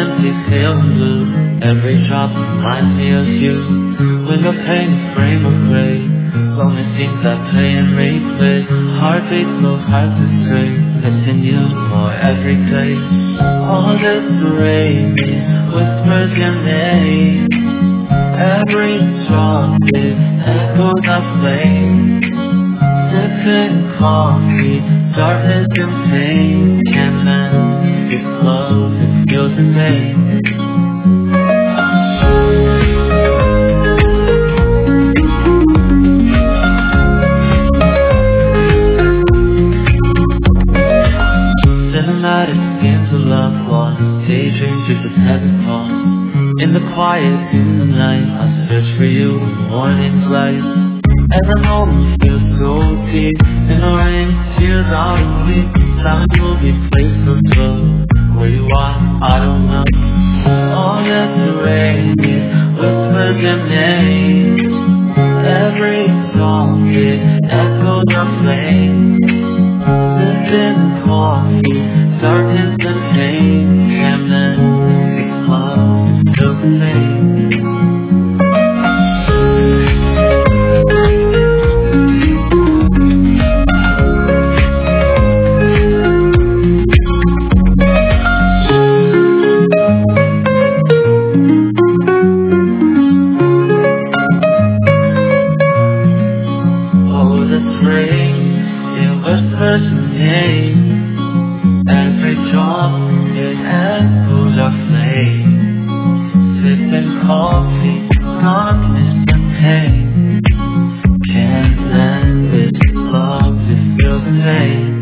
empty pale and blue. Every drop reminds me of you. Window pane, frame of gray. Lonely scenes I play and replay. Heartbeat so hard to stray. Missing you more every day. All this rain whispers your name. Every drop is echoes of flame. Sipping coffee, darkness and pain. Can't lend it close, it feels the same. Cinematic schemes of loved ones, daydreams you pretend to call. In the quiet, in the night, I search for you in the morning's light. Every moment feels so deep. In the rain, tears out of me. Silence will be placed on slow. Where you are, I don't know. All that's rain whispers your name. Every song it echoes of flame. Sipping coffee, darkness and pain. Can't let it close, it feels the same. Whispers your name. Every drop it echoes of flame. Sipping coffee, darkness and pain. Can't lend this love, it feels the same.